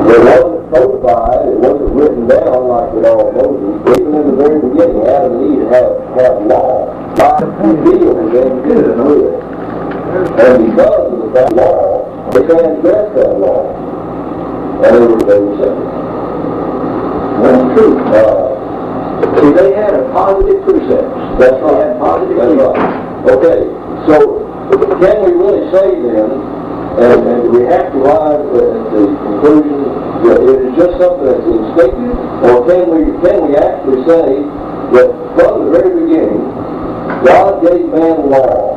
It wasn't codified, it wasn't written down like the law of Moses. Even in the very beginning, Adam and Eve had law. God revealed them good and good. And because of that law, they transgressed that law. And they were saved. That's true. See, they had a positive precept. That's right. They had positive precept. Right. Okay, so can we really say then, and we have to arrive at the conclusion that it is just something that's instinctive, or can we actually say that from the very beginning, God gave man law,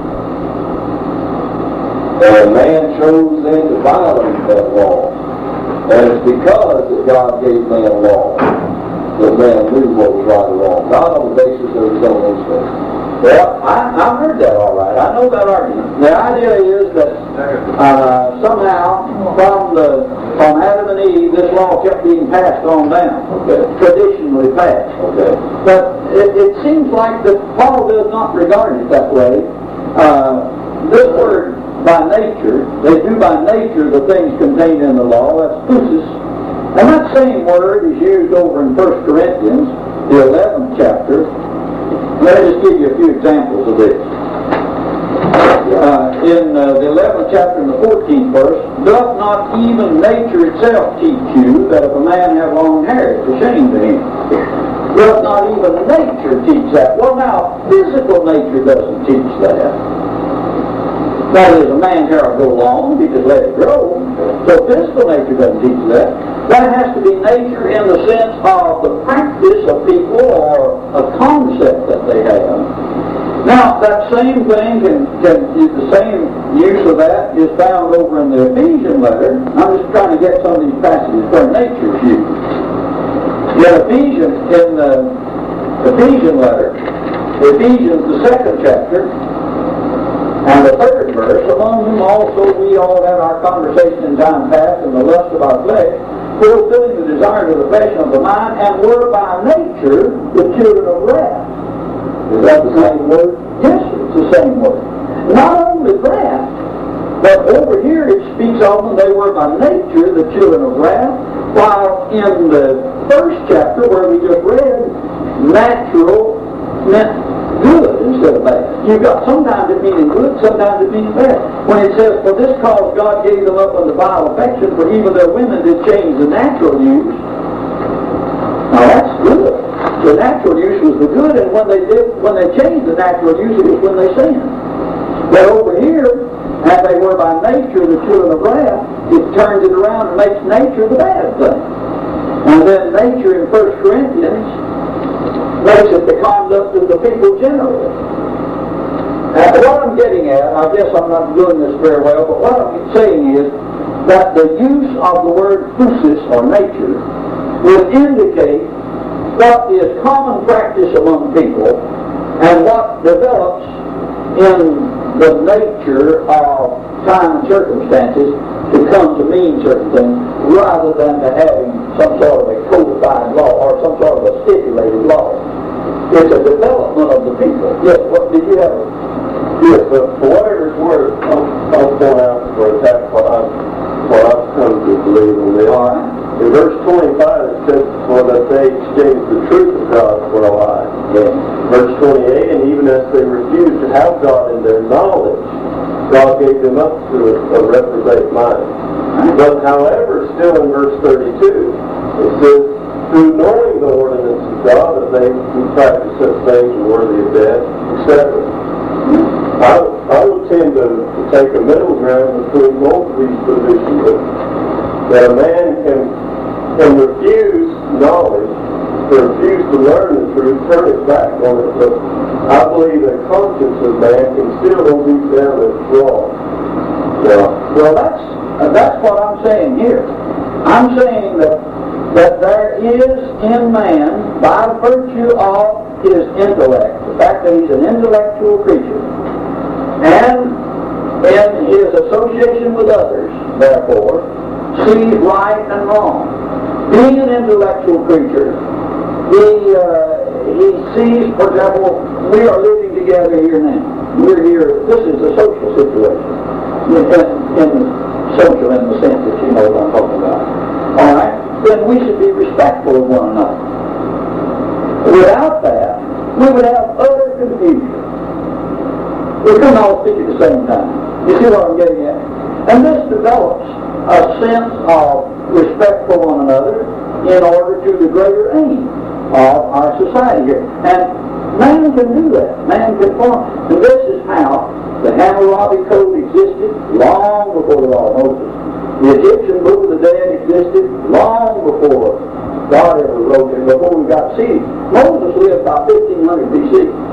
and man chose then to violate that law, and it's because that God gave man law that man knew what was right or wrong, not on the basis of his own instinct. Well, I've heard that all right. I know that argument. The idea is that somehow from Adam and Eve, this law kept being passed on down, traditionally passed. But it seems like that Paul does not regard it that way. This word, by nature, they do by nature the things contained in the law. That's phusis. And that same word is used over in 1 Corinthians, the 11th chapter. Let me just give you a few examples of this. In the 11th chapter and the 14th verse, doth not even nature itself teach you that if a man have long hair, it's a shame to him? Doth not even nature teach that? Well, now, physical nature doesn't teach that. That is, a man's hair will go long, he just let it grow. So physical nature doesn't teach that. That has to be nature in the sense of the practice of people or a concept that they have. Now, that same thing the same use of that is found over in the Ephesian letter. I'm just trying to get some of these passages where nature is used. In the Ephesian letter, Ephesians, the 2nd chapter, and the 3rd verse, among whom also we all had our conversation in time past in the lust of our flesh, fulfilling the desires of the passion of the mind, and were by nature the children of wrath. Is that the same word? Yes, it's the same word. Not only that, but over here it speaks of them, they were by nature the children of wrath, while in the 1st chapter where we just read, natural meant good instead of bad. You've got sometimes it meaning good, sometimes it means bad. When it says, for this cause God gave them up unto vile affection, for even their women did change the natural use. Now that's good. The natural use was the good, and when they changed the natural use, it was when they sinned. But over here, as they were by nature the children of wrath, it turns it around and makes nature the bad thing. And then nature in 1 Corinthians makes it the conduct of the people generally. What I'm getting at, I guess I'm not doing this very well, but what I'm saying is that the use of the word phusis, or nature, would indicate what is common practice among people and what develops in the nature of time and circumstances to come to mean certain things, rather than to having some sort of a codified law or some sort of a stipulated law. It's a development of the people. Yes, what did you have? Yes, but for whatever it's worth, I'll point out for attack what I've come to believe in this. All right. In verse 25 it says, for that they exchanged the truth of God for a lie. Yes. Verse 28, and even as they refused to have God in their knowledge, God gave them up to a reprobate mind. But however, still in verse 32, it says, through knowing the ordinance of God, that they who practice such things are worthy of death, etc. I would tend to take a middle ground between both of these positions, that a man can refuse knowledge, refuse to learn the truth, turn his back on it, but I believe the conscience of man can still hold deep down that it's wrong. Well, that's what I'm saying here. I'm saying that there is in man, by virtue of his intellect, the fact that he's an intellectual creature, and in his association with others, therefore, sees right and wrong. Being an intellectual creature, he sees, for example, we are living together here now. We're here, this is a social situation. In the sense that you know what I'm talking about. we should be respectful of one another. Without that, we would have utter confusion. We couldn't all speak at the same time. You see what I'm getting at? And this develops a sense of respect for one another in order to the greater aim of our society here. And man can do that. Man can form. And this is how the Hammurabi Code existed long before the law of Moses. The Egyptian Book of the Dead existed long before God ever wrote it, before we got seeds. Moses lived about 1500 B.C.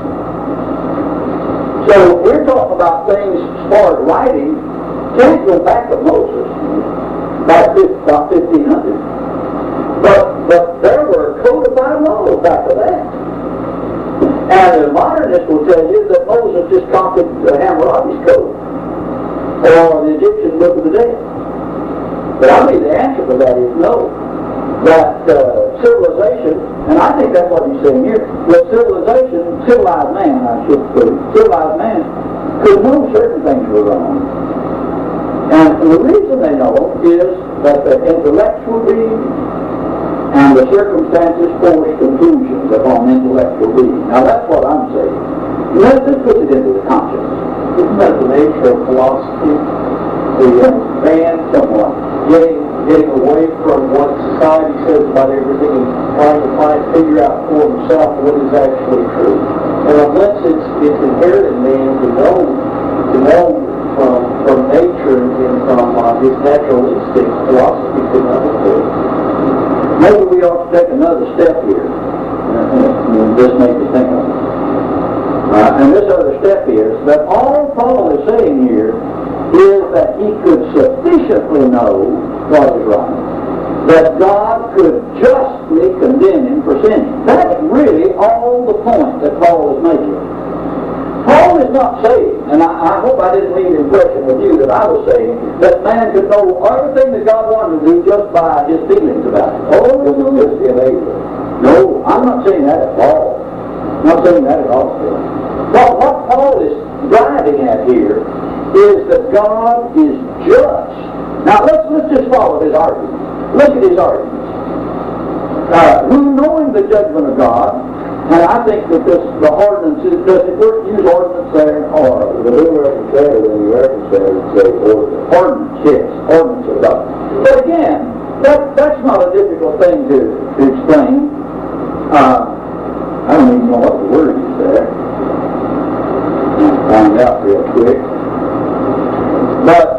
So we're talking about things as far as writing, can't go back to Moses, about 1500. But there were codified laws back to that. And the modernists will tell you that Moses just copied Hammurabi's Code, or the Egyptian Book of the Dead. But I believe the answer for that is no. That civilization, and I think that's what he's saying here, that civilization, civilized man, I should put it, civilized man could know certain things were wrong. And the reason they know is that the intellectual being and the circumstances force conclusions upon intellectual being. Now that's what I'm saying. Let's put it into the conscience. Isn't that the nature of philosophy? The man somewhat getting away from what society says about everything and trying to figure out for himself what is actually true. And unless it's inherent in man to know from nature and from his natural instincts, philosophy could not do it. Maybe we ought to take another step here. This makes me think of it. And this other step is that all Paul is saying here is that he could sufficiently know what is right, that God could justly condemn him for sinning. That's really all the point that Paul is making. Paul is not saying, and I hope I didn't leave the impression with you that I was saying, that man could know everything that God wanted to do just by his feelings about it. Oh, this is just the enabler. No, I'm not saying that at all. I'm not saying that at all. But what Paul is driving at here is that God is just. Now let's just follow his argument. Look at his arguments. Who knowing the judgment of God, and I think that the ordinances, does it work to use ordinance there? Or the New American Standard and the American Standard say ordinance. Ordinance, yes. Ordinance of God. But again, that's not a difficult thing to explain. I don't even know what the word is there. I'll find out real quick. But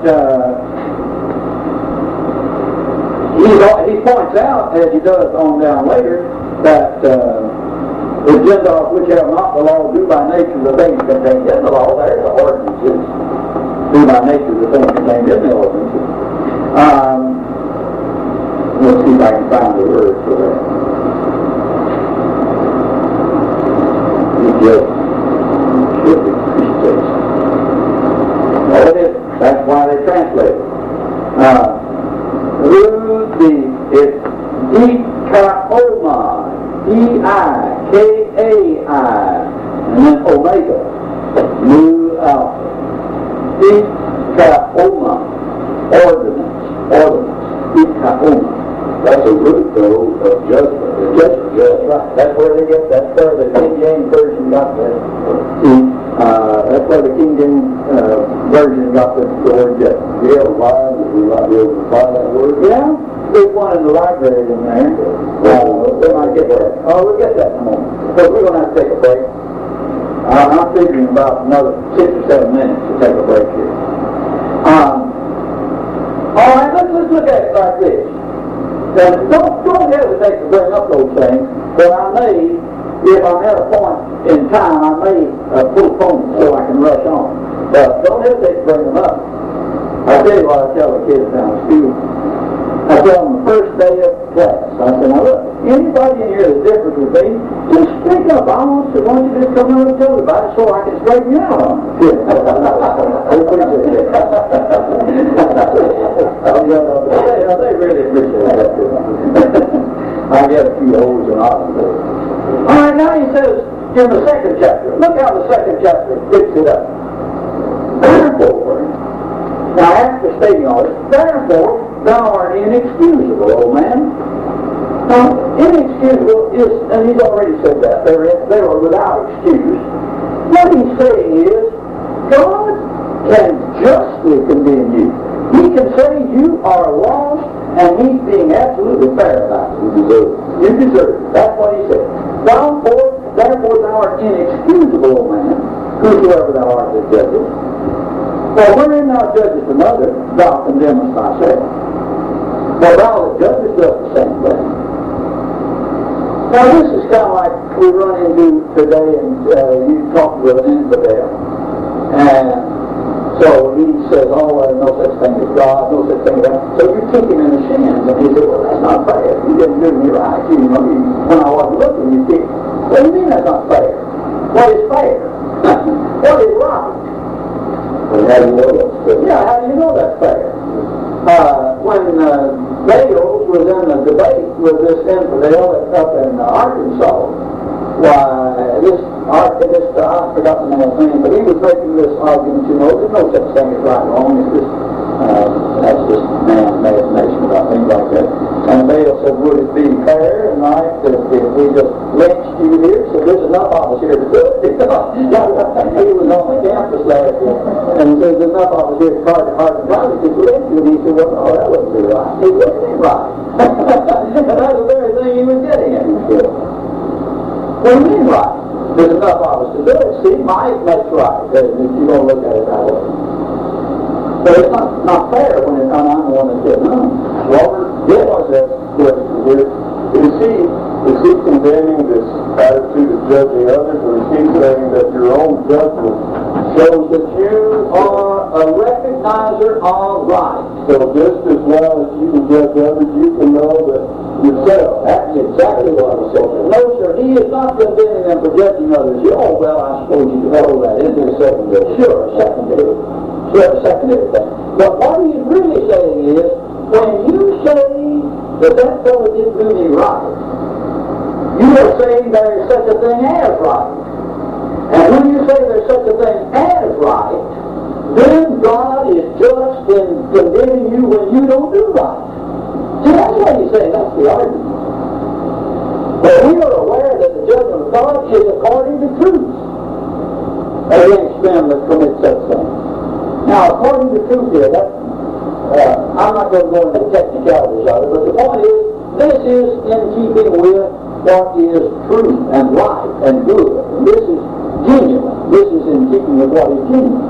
he points out, as he does on down later, that the Gentiles which have not the law do by nature the things contained in the law. There's the ordinances. Do by nature the things contained in the ordinances. Let's see if I can find the word for that. Should be precepts. No, it isn't. That's why they translate it. It's Dikaoma, D-I-K-A-I, and then Omega, Mu Alpha. Dikaoma, ordinance, Dikaoma. That's a root, though, of judgment. Judgment, that's right. That's where they get, that's where the King James Version got that. That's where the King James Version got the word judgment. Do you have a line that we might be able to find that word? Yeah, there's one in the library in there. We might get that. Oh, we'll get that in a moment. But we're going to have to take a break. I'm figuring about another 6 or 7 minutes to take a break here. All right, let's look at it like this. And don't hesitate to bring up those things, but I may, if I'm at a point in time, I may postpone so I can rush on. But don't hesitate to bring them up. I tell you what I tell the kids down at school. I tell them the first day of class, I said, now look, anybody in here that's different with me, just speak up. I want you to just come out and tell me about it so I can straighten you out on it. They really appreciate that. I get a few O's and R's. All right, now he says in the second chapter, look how the second chapter picks it up. Therefore, now after stating all this, therefore thou art inexcusable, O man, is, and he's already said that, they are without excuse. What he's saying is, God can justly condemn you. He can say you are lost, and he's being absolutely fair about it. You deserve it. That's what he said. Therefore thou art inexcusable, O man, whosoever thou art that judgest. For wherein thou judgest another, thou condemnest thyself. For thou that judgest does the same thing. Now this is kind of like we run into today, and you talk with an infidel, and so he says, oh, there's no such thing as God, no such thing as that. So you kick him in the shins, and he says, well, that's not fair. You didn't do me right. When I wasn't looking, you kicked. What do you mean that's not fair? What is fair? What is right? And how do you know that's fair? Yeah, how do you know that's fair? When Bales was in a debate with this infidel up in Arkansas, why, I forgot the man's name, but he was making this argument, there's no such thing as right and wrong, it's just, that's just man's imagination about things like that. And Bale said, would it be fair and right if we just lynched you here? So there's enough of us here to do it. He was on the campus last year, and he said, there's enough of us here to Hardin College to lynch you. And he said, well, no, that wouldn't be right. He wouldn't be right. And that's the very thing he was getting at. What do you mean right? There's enough of us to do it. See, might makes right, if you're going to look at it that way. But it's not fair when I'm the one that said no. Robert, what was that question here? Is he condemning this attitude of judging others, or is he saying that your own judgment shows that you are a recognizer of right? So just as well as you can judge others, you can know that yourself. That's exactly what I'm saying. No, sir, he is not condemning them for judging others. Oh, well, I suppose you can hold that. Isn't it secondary? Sure, secondary. Sure, secondary thing. But what he's really saying is, when you say that fellow didn't do me right, you are saying there is such a thing as right. And when you say there's such a thing as right, then God is just in condemning you when you don't do right. See, that's what he's saying. That's the argument. But we are aware that the judgment of God is according to truth against them that commit such things. Now, according to truth here, I'm not going to go into the technicalities of it, but the point is, this is in keeping with what is truth and right and good. And this is genuine. This is in keeping with what is genuine.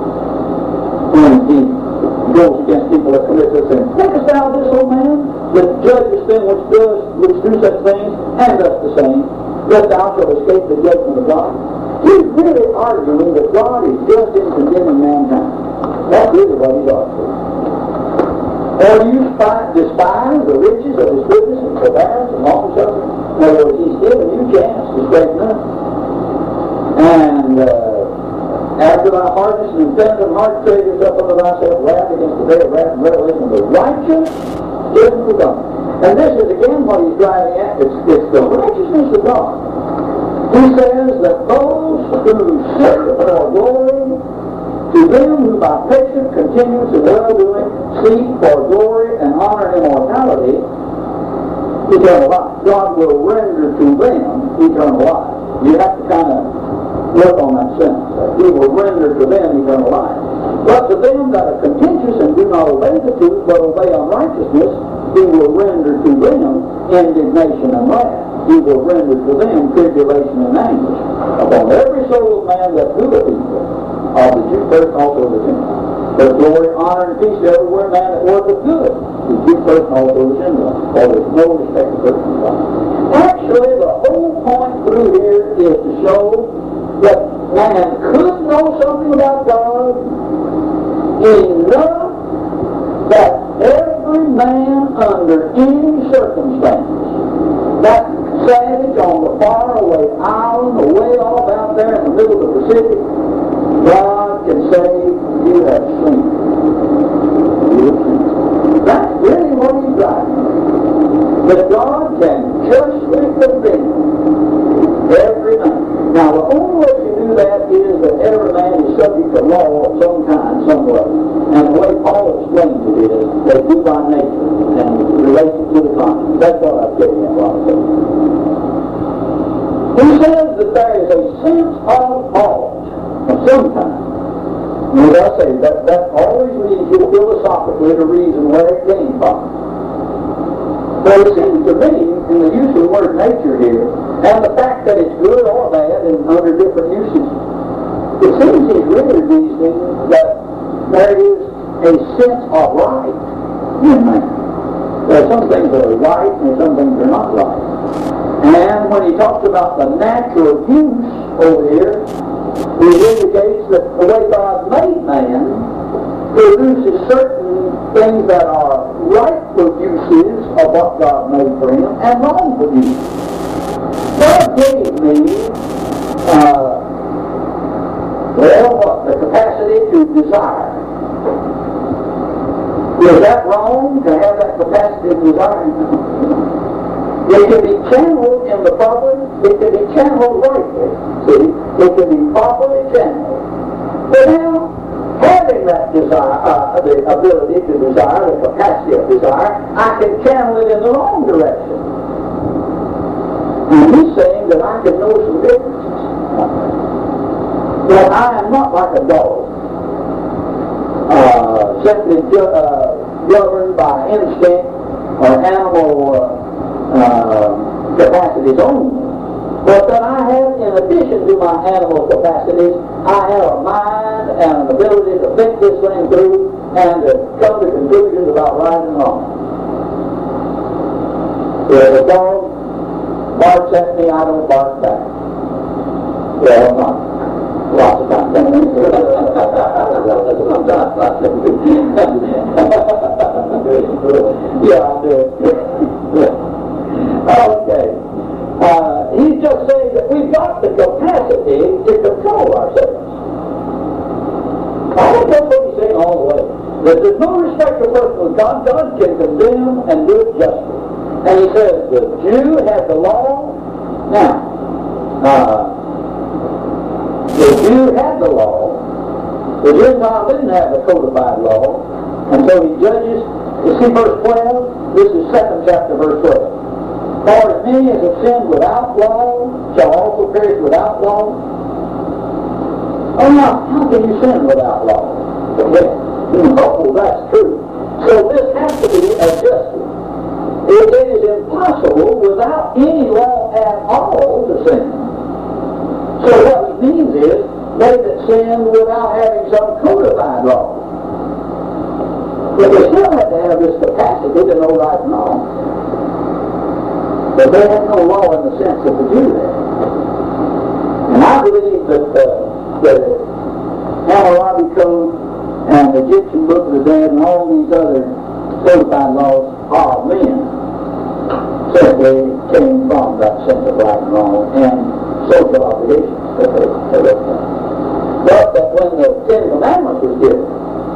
When he goes against people that commit such things. Thinkest thou this, old man, that judges them which do such things, and does the same, that thou shalt escape the judgment of God? He's really arguing that God is just in condemning mankind. That's really what he's arguing. Or do you despise the riches of his goodness and forbearance and long-suffering? In other words, he's giving you a chance to straighten up. And after thy hardness and impenitent heart treasures up unto thyself wrath against the day of wrath and revelation of the righteous judgment of God. And this is again what he's driving at. It's the righteousness of God. He says that those who seek for glory, to them who by patient continuance and well-doing seek for glory and honor and immortality, eternal life. God will render to them eternal life. You have to kind of look on that sentence. He will render to them eternal life. But to them that are contentious and do not obey the truth, but obey unrighteousness, he will render to them indignation and wrath. He will render to them tribulation and anguish upon every soul of man that doeth evil, of the Jew first and also of the Gentile. But glory, honor, and peace to everywhere man that worketh good, the Jew first and also the Gentile. For there is no respect of person in God. Actually, the whole point through here is to show that man could know something about God enough that every man under any circumstance, that savage on the faraway island, away off out there in the middle of the Pacific, God can say, you have sinned. You have sinned. That's really what he's driving. That God can justly condemn every man. Now, the only way to do that is that every man is subject to law of some kind, some way. And the way Paul explains it is, they do by nature and relation to the conscience. That's what I'm getting at, Ron. He says that there is a sense of ought of some kind. And as I say, that always leads you philosophically to reason where it came from. But it seems to me, in the use of the word nature here, and the fact that it's good or bad and under different uses, it seems he's really reasoning that there is a sense of right in man. There are some things that are right and some things that are not right. And when he talks about the natural use over here, he indicates that the way God made man produces certain things that are rightful uses of what God made for him and wrongful uses. God gave me the capacity to desire. Is that wrong to have that capacity of desire? It can be channeled in the proper, it can be channeled rightly. See? It can be properly channeled. But now, having that desire, the ability to desire, the capacity of desire, I can channel it in the wrong direction. And he's saying that I can know some differences. That I am not like a dog, simply governed by instinct or animal capacities only. But that I have, in addition to my animal capacities, I have a mind and an ability to think this thing through and to come to conclusions about right and wrong. If a dog barks at me, I don't bark back. Well, not lots of times. Yeah, I do. Okay. He's just saying that we've got the capacity to control ourselves. I think that's what he's saying all the way. That there's no respect for person with God. God can condemn and do it justly. And he says the Jew has the law. Now, the Jew had the law. The Gentile didn't have the codified law. And so he judges. You see verse 12? This is 2nd chapter, verse 12. For as many as have sinned without law shall also perish without law. Oh, now, how can you sin without law? Oh, that's true. So this has to be adjusted. It is impossible without any law at all to sin. So what it means is they that sin without having some codified law. But they still have to have this capacity to know right and wrong. But they have no law in the sense of the Jew there. And I believe that the Hammurabi Code and the Egyptian Book of the Dead and all these other codified laws of men simply came from that sense of right and wrong and social obligations that they looked at. But that when the Ten Commandments was given,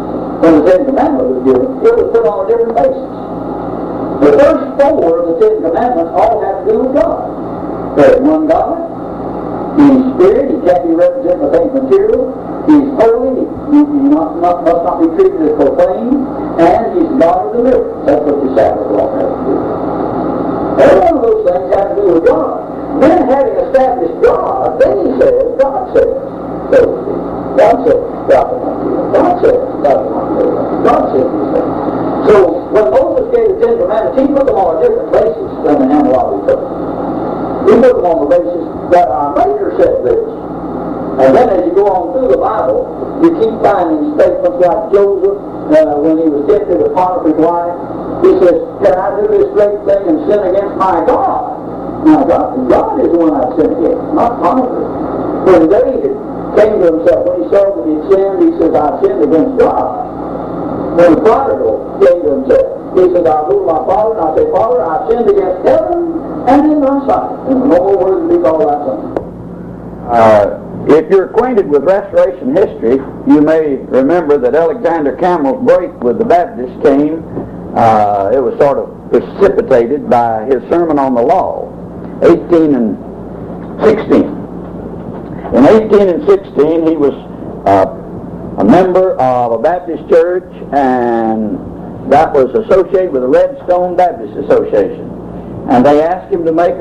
it was put on a different basis. The first 4 of the Ten Commandments all have to do with God. There's one God. He's spirit. He can't be represented by things material. He's holy. He must not be treated as profane. And he's God of deliverance. That's what the Sabbath law has to do. Every one of those things have to do with God. Then having established God, then he says, God says. So to speak. God says, God will not do that. God says, God will not do that. God says these things. So when Moses gave the Ten Commandments, he put them on a different basis than the Hammurabi Code. He put them on the basis that our Maker said this. And then as you go on through the Bible, you keep finding statements like Joseph, when he was tempted to Potiphar's wife, he says, can I do this great thing and sin against my God? Now God is the one I sin against, not Potiphar. When David came to himself, when he saw that he sinned, he says, I sinned against God. When the prodigal came to himself, he said, I go to my father, and I say, Father, I sinned against heaven and in thy sight. And no more words to be called thy son. If you're acquainted with Restoration history, you may remember that Alexander Campbell's break with the Baptists came, it was sort of precipitated by his sermon on the law, 18 and 16. In 18 and 16, he was a member of a Baptist church, and that was associated with the Redstone Baptist Association. And they asked him to make a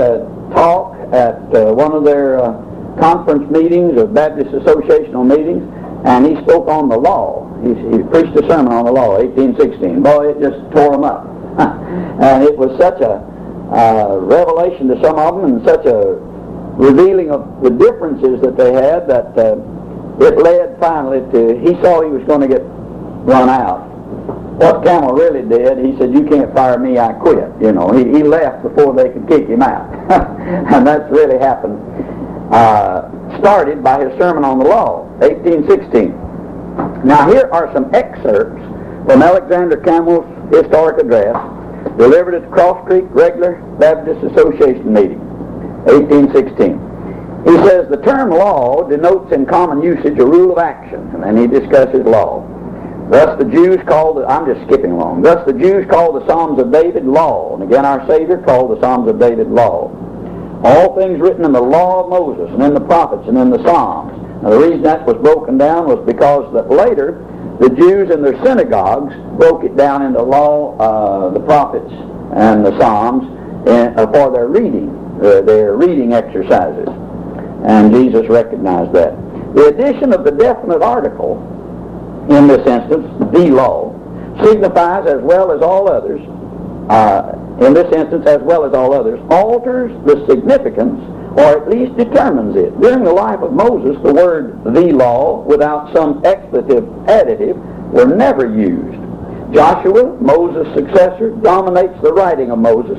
talk at one of their conference meetings or Baptist Associational meetings, and he spoke on the law. He preached a sermon on the law, 1816. Boy, it just tore them up. And it was such a revelation to some of them and such a revealing of the differences that they had that it led finally to, he saw he was going to get run out. What Camel really did, he said, "You can't fire me, I quit." You know, he left before they could kick him out. And that's really happened. Started by his sermon on the law, 1816. Now here are some excerpts from Alexander Camel's historic address, delivered at the Cross Creek Regular Baptist Association meeting, 1816. He says, "The term law denotes in common usage a rule of action," and then he discusses law. "Thus the Jews called, I'm just skipping along, thus the Jews called the Psalms of David law, and again our Savior called the Psalms of David law. All things written in the law of Moses and in the prophets and in the Psalms." Now the reason that was broken down was because that later the Jews in their synagogues broke it down into law, the prophets, and the Psalms for their reading exercises. And Jesus recognized that. The addition of the definite article, in this instance, the law, signifies as well as all others, in this instance as well as all others, alters the significance or at least determines it. During the life of Moses, the word the law without some expletive additive were never used. Joshua, Moses' successor, denominates the writing of Moses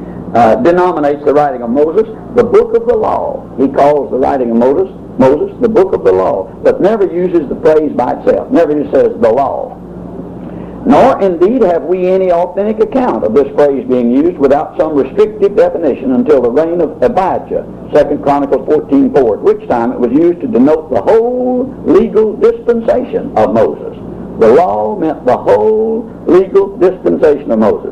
the book of the law. He calls the writing of Moses the book of the law, but never uses the phrase by itself, never just says the law. Nor indeed have we any authentic account of this phrase being used without some restrictive definition until the reign of Abijah, 2 Chronicles 14:4, at which time it was used to denote the whole legal dispensation of Moses. The law meant the whole legal dispensation of Moses.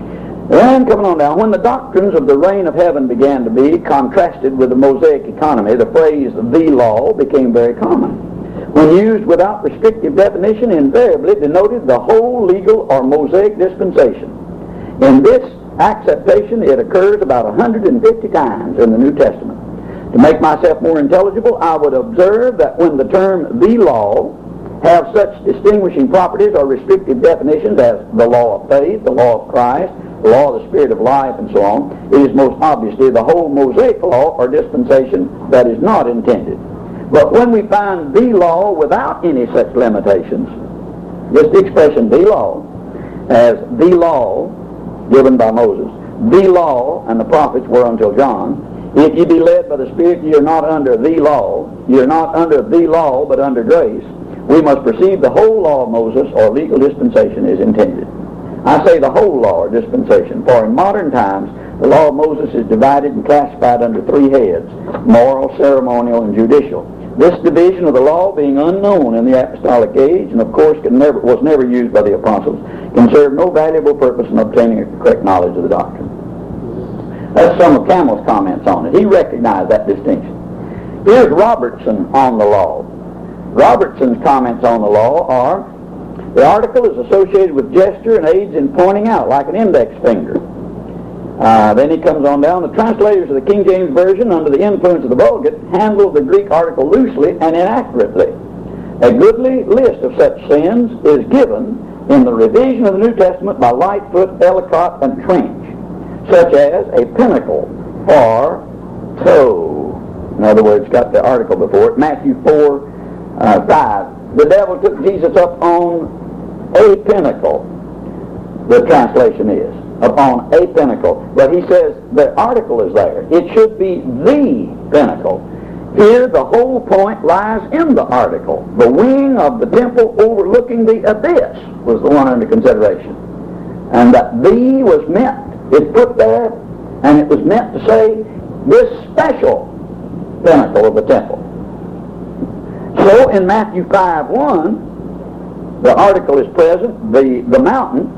And coming on down, when the doctrines of the reign of heaven began to be contrasted with the Mosaic economy, the phrase the law became very common. When used without restrictive definition, invariably denoted the whole legal or Mosaic dispensation. In this acceptation, it occurs about 150 times in the New Testament. To make myself more intelligible, I would observe that when the term the law have such distinguishing properties or restrictive definitions as the law of faith, the law of Christ, the law of the Spirit of life, and so on, it is most obviously the whole Mosaic law or dispensation that is not intended. But when we find the law without any such limitations, just the expression the law, as the law given by Moses, the law and the prophets were until John, if you be led by the Spirit, you're not under the law, you're not under the law but under grace, we must perceive the whole law of Moses or legal dispensation is intended. I say the whole law or dispensation, for in modern times the law of Moses is divided and classified under three heads: moral, ceremonial, and judicial. This division of the law, being unknown in the apostolic age, and of course was never used by the apostles, can serve no valuable purpose in obtaining a correct knowledge of the doctrine. That's some of Camel's comments on it. He recognized that distinction. Here's Robertson on the law. Robertson's comments on the law are: the article is associated with gesture and aids in pointing out, like an index finger. Then he comes on down. The translators of the King James Version, under the influence of the Vulgate, handle the Greek article loosely and inaccurately. A goodly list of such sins is given in the revision of the New Testament by Lightfoot, Ellicott, and Trench, such as a pinnacle or toe. In other words, got the article before it. Matthew 4:5. The devil took Jesus up on a pinnacle. The translation is upon a pinnacle. But he says the article is there. It should be the pinnacle. Here the whole point lies in the article. The wing of the temple overlooking the abyss was the one under consideration. And that the was meant, it's put there, and it was meant to say this special pinnacle of the temple. So in Matthew 5:1, the article is present. The mountain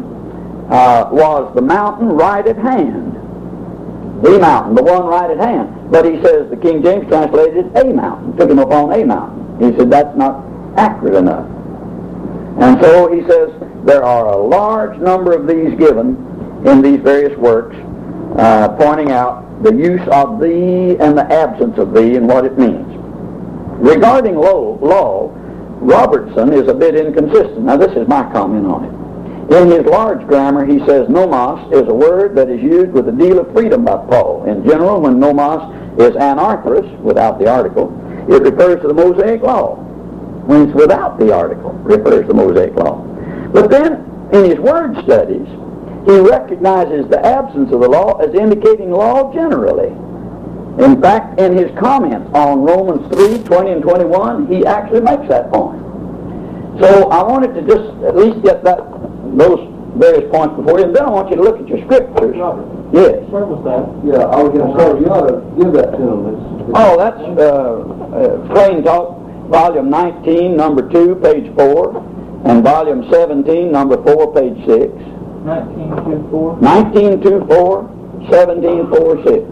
was the mountain right at hand. The mountain, the one right at hand. But he says the King James translated a mountain, took him upon a mountain. He said that's not accurate enough. And so he says there are a large number of these given in these various works, pointing out the use of thee and the absence of thee and what it means. Regarding law, Robertson is a bit inconsistent. Now, this is my comment on it. In his large grammar, he says nomos is a word that is used with a deal of freedom by Paul. In general, when nomos is anarthros, without the article, it refers to the Mosaic Law. When it's without the article, it refers to the Mosaic Law. But then, in his word studies, he recognizes the absence of the law as indicating law generally. In fact, in his comment on Romans 3:20 and 21, he actually makes that point. So I wanted to just at least get those various points before you, and then I want you to look at your scriptures. Robert. Yes. Where was that? Yeah, I was going to say, you ought to give that to them. Oh, that's Plain Talk, volume 19, number 2, page 4, and volume 17, number 4, page 6. 1924. 1924, 1746.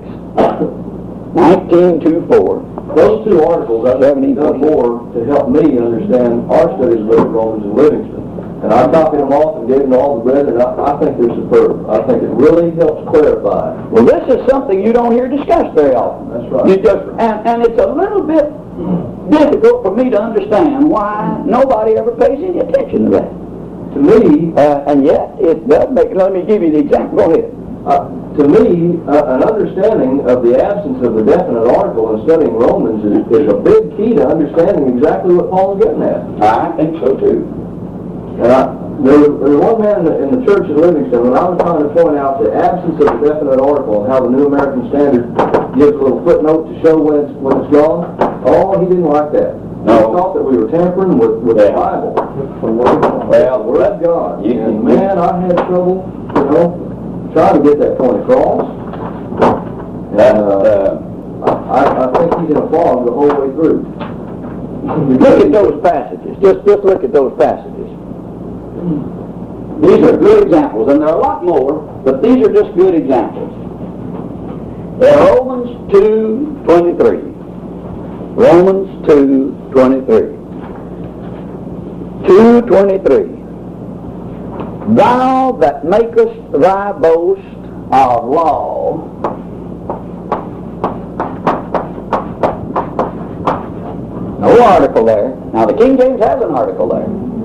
1924. Those two articles, I've done 17. more to help me understand our studies of the book of Romans and Livingston. And I copied them off and gave them to all the brethren. I think they're superb. I think it really helps clarify. Well, this is something you don't hear discussed very often. That's right. You just, and it's a little bit difficult for me to understand why nobody ever pays any attention to that. To me, And yet, it does make, let me give you the example. Go ahead. to me, an understanding of the absence of the definite article in studying Romans is a big key to understanding exactly what Paul's getting at. I think so, too. And there was one man in the church in Livingston, when I was trying to point out the absence of the definite article and how the New American Standard gives a little footnote to show when it's gone. Oh, he didn't like that. No. He thought that we were tampering with the Bible. Well, The Word of God. You- And man, I had trouble, trying to get that point across. I think he's in a fog the whole way through. Look at those passages. Just look at those passages. These are good examples, and there are a lot more, but these are just good examples. Romans 2:23. Romans 2:23. 2:23. Thou that makest thy boast of law, no article there. Now the King James has an article there.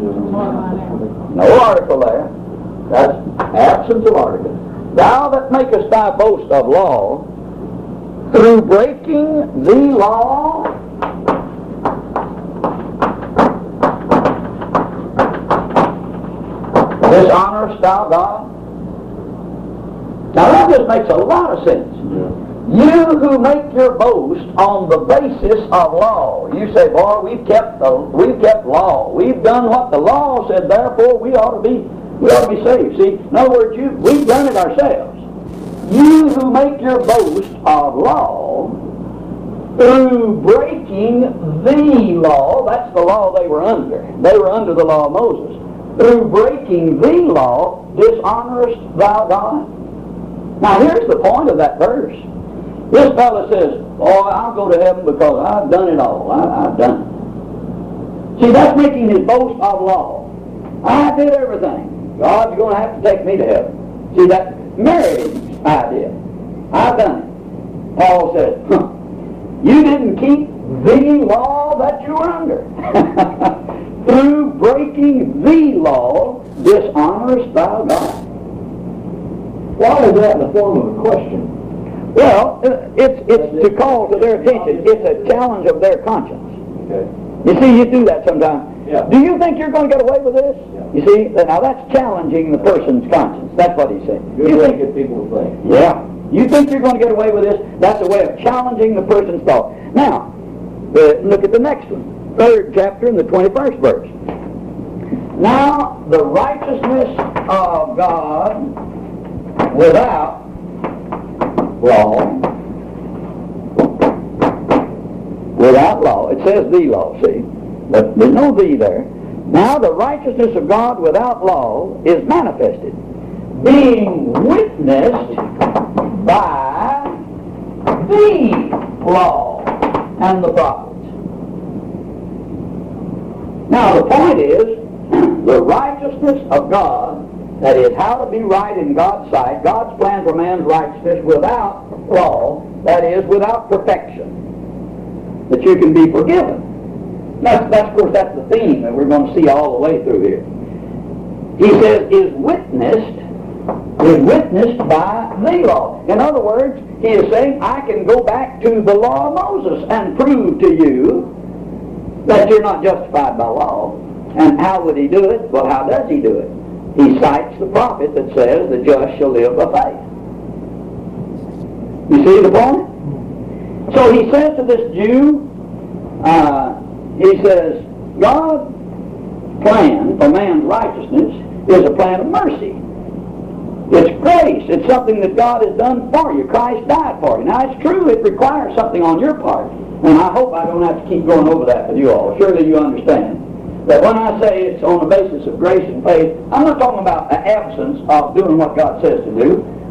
No article there. That's absence of article. Thou that makest thy boast of law, through breaking the law, dishonorest thou God? Now that just makes a lot of sense. You who make your boast on the basis of law. You say, boy, we've kept law. We've done what the law said, therefore we ought to be saved. See, in other words, we've done it ourselves. You who make your boast of law through breaking the law, that's the law they were under. They were under the law of Moses. Through breaking the law, dishonorest thou God? Now here's the point of that verse. This fellow says, oh, I'll go to heaven because I've done it all. I've done it. See, that's making his boast of law. I did everything. God, you're going to have to take me to heaven. See, that marriage idea. I've done it. Paul says, you didn't keep the law that you were under. Through breaking the law, dishonorest thou God. Why is that in the form of a question? Well, it's to call to their attention. It's a challenge of their conscience. Okay. You see, you do that sometimes. Yeah. Do you think you're going to get away with this? Yeah. You see, now that's challenging the person's conscience. That's what he's saying. Good You way to think, get people to think. yeah. You think you're going to get away with this? That's a way of challenging the person's thought. Now, look at the next one. 3rd chapter in the 21st verse. Now, the righteousness of God without law, it says the law, see, but there's no thee there. Now the righteousness of God without law is manifested, being witnessed by the law and the prophets. Now the point is, the righteousness of God That is, how to be right in God's sight, God's plan for man's righteousness without law, that is, without perfection. That you can be forgiven. Of course, that's the theme that we're going to see all the way through here. He says, is witnessed by the law. In other words, he is saying, I can go back to the law of Moses and prove to you that you're not justified by law. And how would he do it? Well, how does he do it? He cites the prophet that says, the just shall live by faith. You see the point? So he says to this Jew, he says, God's plan for man's righteousness is a plan of mercy. It's grace. It's something that God has done for you. Christ died for you. Now, it's true it requires something on your part. And I hope I don't have to keep going over that with you all. Surely you understand that when I say it's on the basis of grace and faith, I'm not talking about the absence of doing what God says to do.